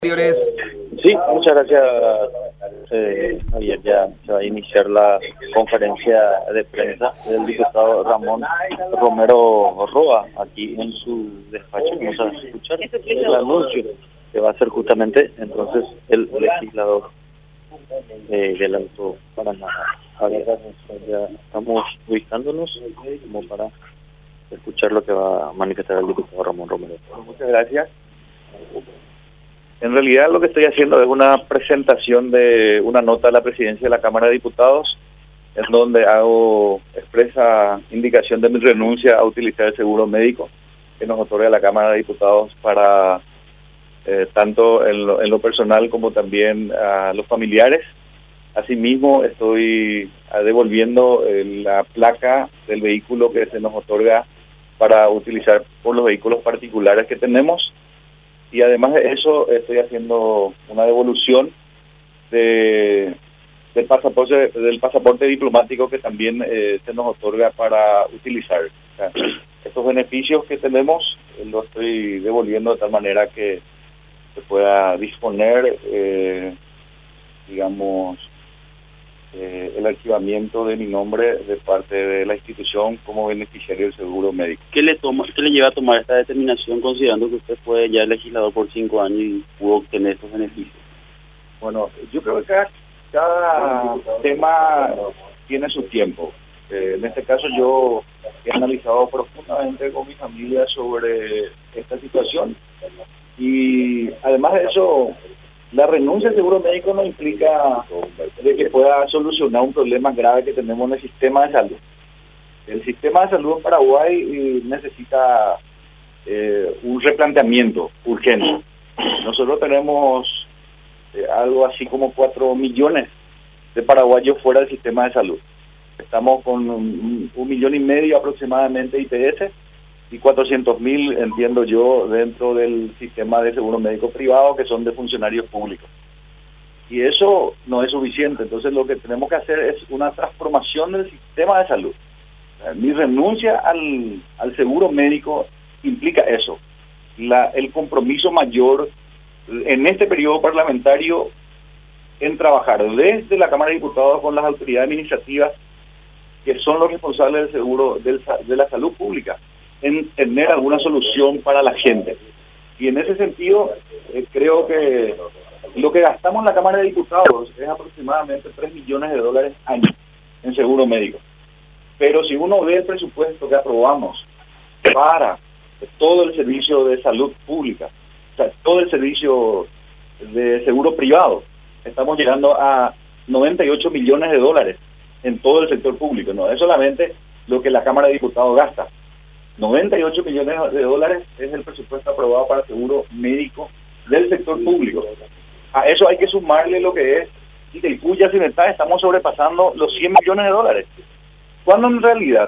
Anteriores. Sí, muchas gracias, Javier. Ya se va a iniciar la conferencia de prensa del diputado Ramón Romero Roa aquí en su despacho. Vamos a escuchar el anuncio que va a ser justamente entonces el legislador del Alto Paraná. Javier, ya estamos ubicándonos como para escuchar lo que va a manifestar el diputado Ramón Romero. Muchas gracias. En realidad lo que estoy haciendo es una presentación de una nota a la presidencia de la Cámara de Diputados, en donde hago expresa indicación de mi renuncia a utilizar el seguro médico que nos otorga la Cámara de Diputados para tanto en lo personal como también a los familiares. Asimismo, estoy devolviendo la placa del vehículo que se nos otorga para utilizar por los vehículos particulares que tenemos. Y además de eso, estoy haciendo una devolución del pasaporte diplomático que también se nos otorga para utilizar. O sea, estos beneficios que tenemos los estoy devolviendo de tal manera que se pueda disponer, el archivamiento de mi nombre de parte de la institución como beneficiario del seguro médico. ¿Qué le lleva a tomar esta determinación considerando que usted fue ya legislador por 5 años y pudo obtener estos beneficios? Bueno, yo creo que cada tema tiene su tiempo. En este caso yo he analizado profundamente con mi familia sobre esta situación y además de eso, la renuncia al seguro médico no implica de que pueda solucionar un problema grave que tenemos en el sistema de salud. El sistema de salud en Paraguay necesita un replanteamiento urgente. Nosotros tenemos algo así como 4 millones de paraguayos fuera del sistema de salud. Estamos con 1,5 millones aproximadamente de IPS y 400.000, entiendo yo, dentro del sistema de seguro médico privado que son de funcionarios públicos. Y eso no es suficiente. Entonces lo que tenemos que hacer es una transformación del sistema de salud. Mi renuncia al seguro médico implica eso. El compromiso mayor en este periodo parlamentario en trabajar desde la Cámara de Diputados con las autoridades administrativas que son los responsables del seguro de la salud pública, en tener alguna solución para la gente. Y en ese sentido, creo que lo que gastamos en la Cámara de Diputados es aproximadamente $3 millones año en seguro médico. Pero si uno ve el presupuesto que aprobamos para todo el servicio de salud pública, o sea, todo el servicio de seguro privado, estamos llegando a $98 millones en todo el sector público. No es solamente lo que la Cámara de Diputados gasta. $98 millones es el presupuesto aprobado para seguro médico del sector público. A eso hay que sumarle lo que es Itaipú y Yacyretá, estamos sobrepasando los $100 millones. Cuando en realidad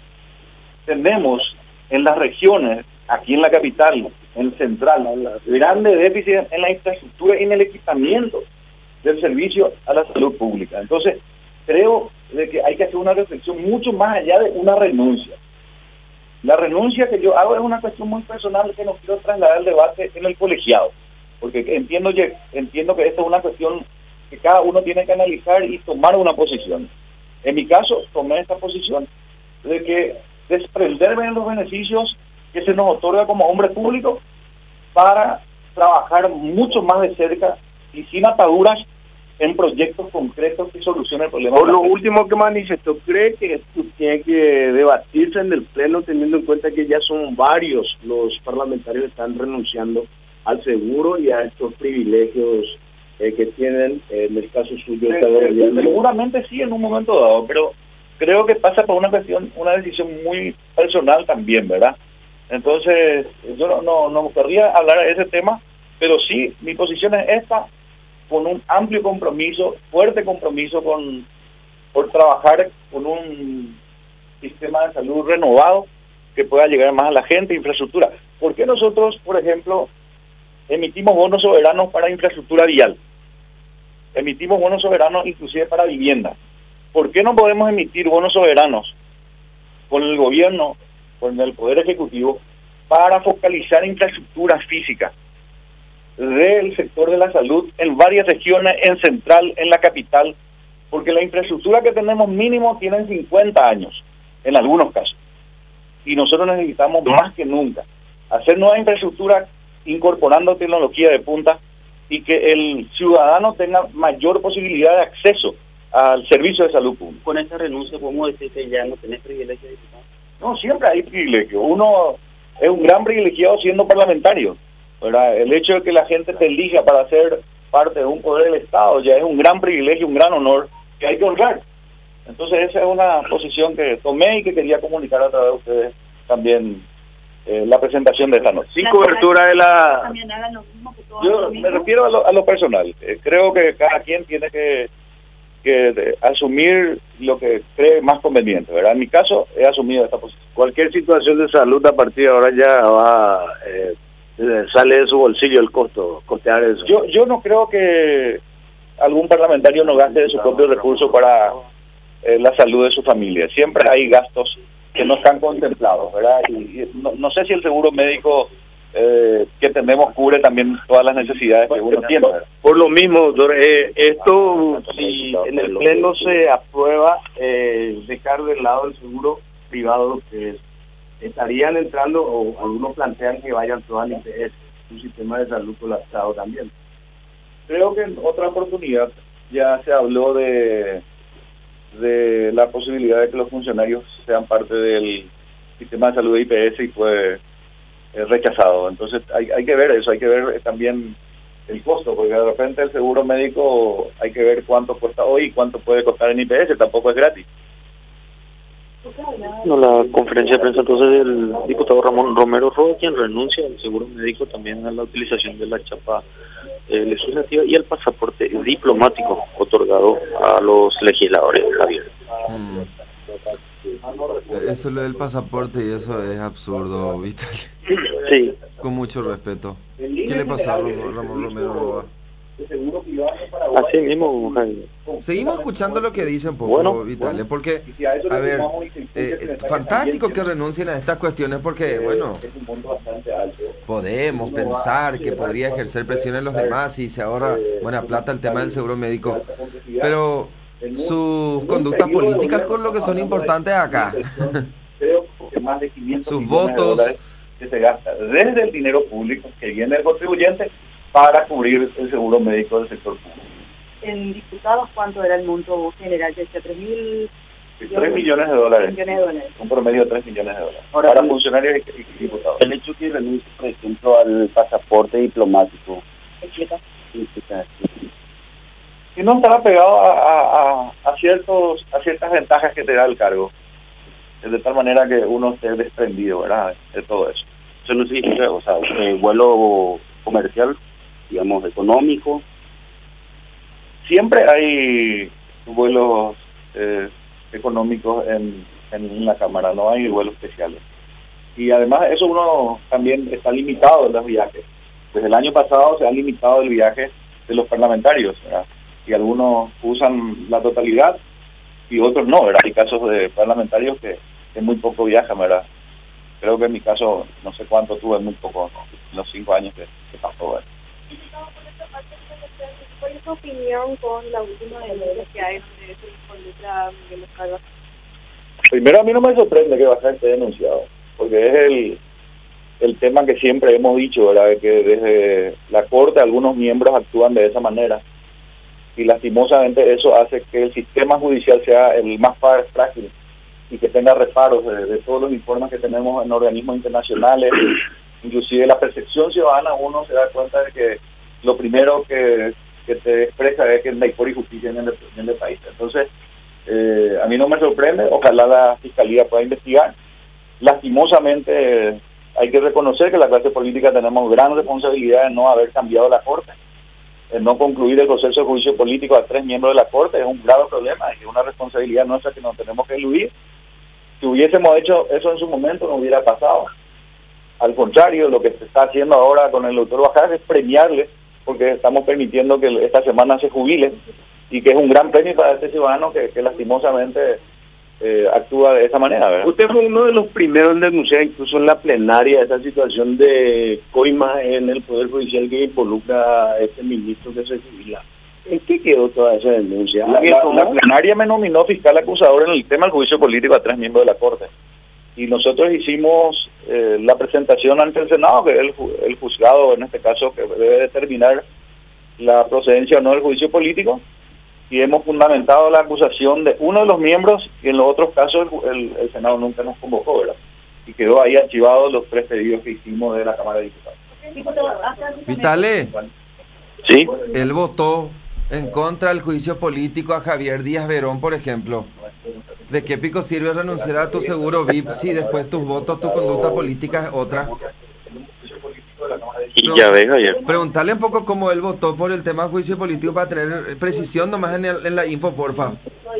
tenemos en las regiones, aquí en la capital, en el central, grande déficit en la infraestructura y en el equipamiento del servicio a la salud pública. Entonces, creo de que hay que hacer una reflexión mucho más allá de una renuncia. La renuncia que yo hago es una cuestión muy personal que no quiero trasladar al debate en el colegiado, porque entiendo que esta es una cuestión que cada uno tiene que analizar y tomar una posición. En mi caso, tomé esta posición de que desprenderme de los beneficios que se nos otorga como hombre público para trabajar mucho más de cerca y sin ataduras en proyectos concretos que solucionen el problema. Por lo último que manifestó, ¿cree que esto tiene que debatirse en el Pleno teniendo en cuenta que ya son varios los parlamentarios que están renunciando al seguro y a estos privilegios que tienen, en el caso suyo? Seguramente sí en un momento dado, pero creo que pasa por una decisión muy personal también, ¿verdad? Entonces, yo no querría hablar de ese tema, pero sí, mi posición es esta, con un amplio compromiso, fuerte compromiso por trabajar con un sistema de salud renovado que pueda llegar más a la gente, infraestructura. ¿Por qué nosotros, por ejemplo, emitimos bonos soberanos para infraestructura vial? Emitimos bonos soberanos inclusive para vivienda. ¿Por qué no podemos emitir bonos soberanos con el gobierno, con el Poder Ejecutivo, para focalizar infraestructura física? del sector de la salud en varias regiones, en Central, en la capital, porque la infraestructura que tenemos mínimo tienen 50 años, en algunos casos. Y nosotros necesitamos más que nunca hacer nueva infraestructura incorporando tecnología de punta y que el ciudadano tenga mayor posibilidad de acceso al servicio de salud pública. Con esta renuncia podemos decir que ya no tenés privilegio de diputado. No, siempre hay privilegio. Uno es un gran privilegiado siendo parlamentario, ¿verdad? El hecho de que la gente te elija para ser parte de un poder del Estado ya es un gran privilegio, un gran honor que hay que honrar. Entonces esa es una posición que tomé y que quería comunicar a través de ustedes también la presentación de esta noche. Sin cobertura de la... También hagan lo mismo que todos Yo me refiero a lo personal. Creo que cada quien tiene que asumir lo que cree más conveniente, ¿verdad? En mi caso, he asumido esta posición. Cualquier situación de salud a partir de ahora ya va sale de su bolsillo el costear eso. Yo no creo que algún parlamentario no gaste de su propio recurso para la salud de su familia. Siempre hay gastos que no están contemplados, ¿verdad? Y no sé si el seguro médico que tenemos cubre también todas las necesidades que uno tiene, ¿verdad? Por lo mismo, doctor, esto, si en el Pleno se aprueba dejar de lado el seguro privado, que estarían entrando, o algunos plantean que vayan todas al IPS, un sistema de salud colapsado también. Creo que en otra oportunidad ya se habló de la posibilidad de que los funcionarios sean parte del sistema de salud de IPS y fue rechazado. Entonces hay que ver eso, hay que ver también el costo, porque de repente el seguro médico hay que ver cuánto cuesta hoy y cuánto puede costar en IPS, tampoco es gratis. No, la conferencia de prensa entonces del diputado Ramón Romero Roa, quien renuncia al seguro médico, también a la utilización de la chapa legislativa y al pasaporte diplomático otorgado a los legisladores, Javier. Eso lo del pasaporte y eso es absurdo, Vital. Sí. Con mucho respeto. ¿Qué le pasó a Ramón Romero Roa? Así mismo, Javier. Seguimos escuchando lo que dicen poco, Bueno, Vitale, porque, a ver, fantástico que renuncien a estas cuestiones porque, bueno, podemos pensar que podría ejercer presión en los demás y se ahorra buena plata el tema del seguro médico, pero sus conductas políticas con lo que son importantes acá. Sus votos que se gasta desde el dinero público que viene del contribuyente para cubrir el seguro médico del sector público. En diputados, ¿cuánto era el monto general? ¿Ya decía 3 millones de dólares. Un promedio de 3 millones de dólares. Ahora, para funcionarios y diputados. El hecho que renuncie, por ejemplo, al pasaporte diplomático. Explica. Y no estará pegado a ciertas ventajas que te da el cargo. De tal manera que uno esté desprendido, ¿verdad? De todo eso. Eso no significa, o sea, vuelo comercial, digamos, económico. Siempre hay vuelos económicos en la Cámara, no hay vuelos especiales. Y además eso uno también está limitado en los viajes. Desde el año pasado se ha limitado el viaje de los parlamentarios, ¿verdad? Y algunos usan la totalidad y otros no, ¿verdad? Hay casos de parlamentarios que muy poco viajan, ¿verdad? Creo que en mi caso, no sé cuánto tuve, muy poco, ¿no? En los 5 años que pasó, ¿verdad? ¿Cuál es tu opinión con la última denuncia que hay donde se involucra Miguel Oscar? Primero, a mí no me sorprende que Oscar esté denunciado, porque es el tema que siempre hemos dicho, ¿verdad? Que desde la Corte algunos miembros actúan de esa manera y lastimosamente eso hace que el sistema judicial sea el más frágil y que tenga reparos de todos los informes que tenemos en organismos internacionales, inclusive la percepción ciudadana. Uno se da cuenta de que lo primero que te expresa es que no hay por justicia en el país. Entonces, a mí no me sorprende, ojalá la Fiscalía pueda investigar. Lastimosamente, hay que reconocer que la clase política tenemos gran responsabilidad en no haber cambiado la Corte, en no concluir el proceso de juicio político a 3 miembros de la Corte. Es un grave problema, es una responsabilidad nuestra que nos tenemos que eludir. Si hubiésemos hecho eso en su momento, no hubiera pasado. Al contrario, lo que se está haciendo ahora con el doctor Bajas es premiarle, porque estamos permitiendo que esta semana se jubile, y que es un gran premio para este ciudadano que lastimosamente actúa de esa manera, ¿verdad? Usted fue uno de los primeros en denunciar, incluso en la plenaria, esta situación de coima en el Poder Judicial que involucra a este ministro que se jubila. ¿En qué quedó toda esa denuncia? La plenaria me nominó fiscal acusador en el tema del juicio político a 3 miembros de la Corte. Y nosotros hicimos la presentación ante el Senado, que es el juzgado, en este caso, que debe determinar la procedencia o no del juicio político, y hemos fundamentado la acusación de uno de los miembros, y en los otros casos el Senado nunca nos convocó, ¿verdad? Y quedó ahí archivados los 3 pedidos que hicimos de la Cámara de Diputados. Vitale, ¿Sí? él votó en contra del juicio político a Javier Díaz Verón, por ejemplo. ¿De qué pico sirve renunciar a tu seguro VIP si después tus votos, tu conducta política es otra? Y ya ves, ayer. Preguntarle un poco cómo él votó por el tema de juicio político para tener precisión nomás en la info, porfa.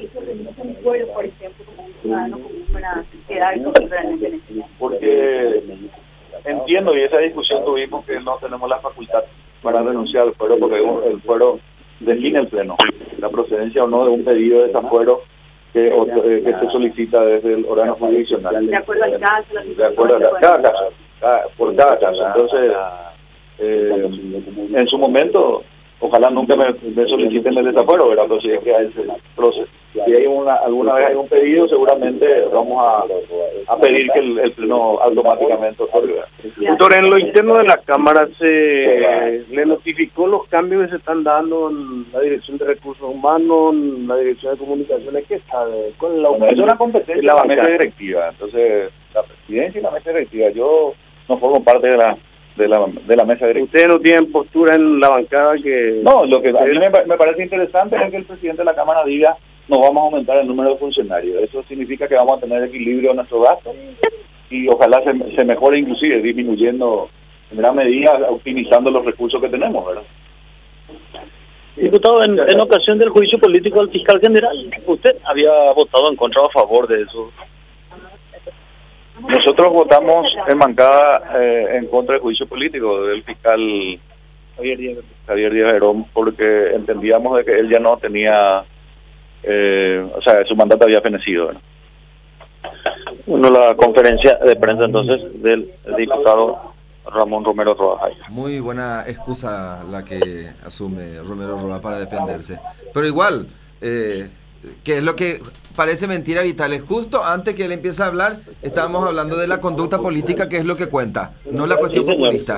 Porque entiendo, y esa discusión tuvimos, que no tenemos la facultad para renunciar al fuero, porque el fuero define el Pleno la procedencia o no de un pedido de desafuero que se solicita desde el órgano jurisdiccional. De acuerdo al caso, de acuerdo a cada caso, por cada caso. Entonces, en su momento, ojalá nunca me soliciten el desafuero, ¿verdad? Pero si es que hay ese proceso, si hay alguna vez hay un pedido, seguramente vamos a pedir que el Pleno automáticamente otorgue. Doctor, en lo interno de la Cámara se le notificó los cambios que se están dando en la Dirección de Recursos Humanos, en la Dirección de Comunicaciones. ¿Qué sabe? ¿Cuál es la opinión? Es una competencia de la mesa directiva. Entonces, la presidencia y la mesa directiva, yo no formo parte de la mesa directiva. ¿Ustedes no tienen postura en la bancada que...? No, lo que a mí me parece interesante es que el presidente de la Cámara diga: nos vamos a aumentar el número de funcionarios. Eso significa que vamos a tener equilibrio en nuestro gasto y ojalá se mejore, inclusive disminuyendo en gran medida, optimizando los recursos que tenemos, ¿verdad? Diputado, en ocasión del juicio político al fiscal general, ¿usted había votado en contra o a favor de eso? Nosotros votamos en bancada en contra del juicio político del fiscal Javier Díaz Verón, porque entendíamos de que él ya no tenía, o sea, su mandato había fenecido, ¿verdad? Bueno, la conferencia de prensa entonces del diputado Ramón Romero Roa. Muy buena excusa la que asume Romero Roa para defenderse. Pero igual, que es lo que parece mentira, Vitales. Justo antes que él empiece a hablar, estábamos hablando de la conducta política, que es lo que cuenta, no la cuestión populista.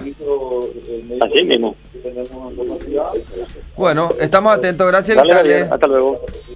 Así mismo. Bueno, estamos atentos. Gracias, Dale, Vitales. Javier, hasta luego.